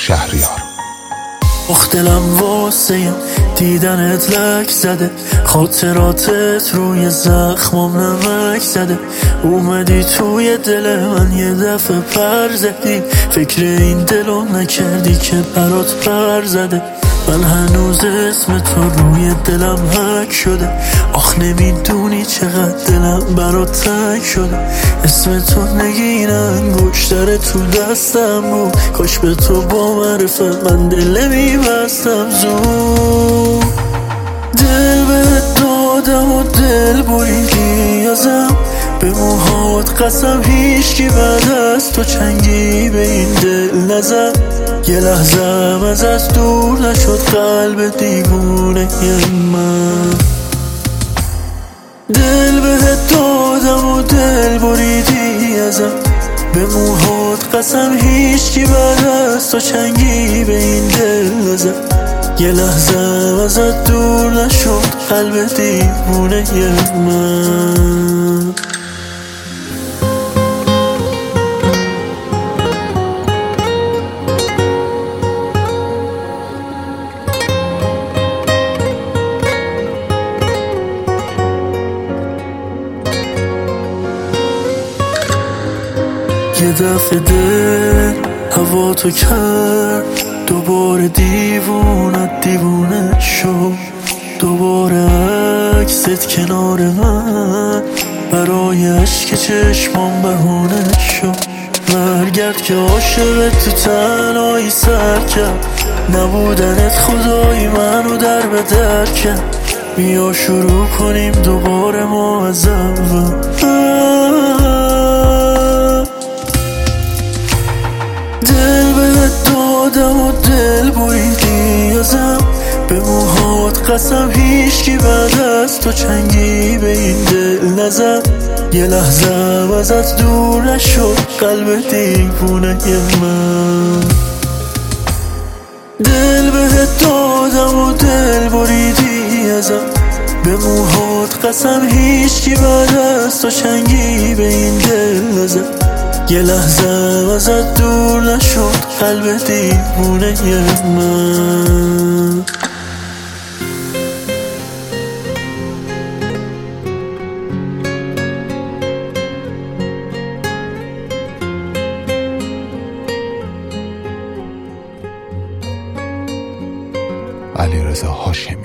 شهریار. دلم واسه دیدنت لک زده، خاطراتت روی زخمم نمک زده. اومدی توی دل من یه دفعه پر زدی، فکر این دلو نکردی که برات پر زده. من هنوز اسم تو روی دلم حک شده، آخ نمیدونی چقدر دلم برات تنگ شده. اسم تو نگین انگشتر تو دستم بود، کاش به تو با معرفت من دل میبستم زود. دل بهت دادم و دل بریدی ازم، به موهات قسم هیچکی بعد از تو چنگی به این دل نزد. یه لحظه ازت دور نشد قلب دیوونه من. دل بهت دادم و دل بریدی ازم، به موهات قسم هیچکی بعد از تو چنگی به این دل نزد. یه لحظه ازت دور نشد قلب دیوونه من. یه دفعه دل هوا تو کرد، دوباره دیوونه شد. دوباره عکست کنار من برای عشق چشمام بهونه شد. برگرد که عاشقت تو تنهایی سر کرد، نبودنت خدای منو در به در کرد. بیا شروع کنیم دوباره ما از اول. دل بهت دادم و دل بریدی ازم، به موهات قسم هیچکی بعد از تو چنگی به این دل نزد. یه لحظه ازت دور نشد قلب دیوونه من. دل بهت دادم و دل بریدی ازم، به موهات قسم هیچکی بعد از تو چنگی به این دل نزد. یه لحظه ازت دور نشد قلب دیوونه من. علیرضا هاشمی.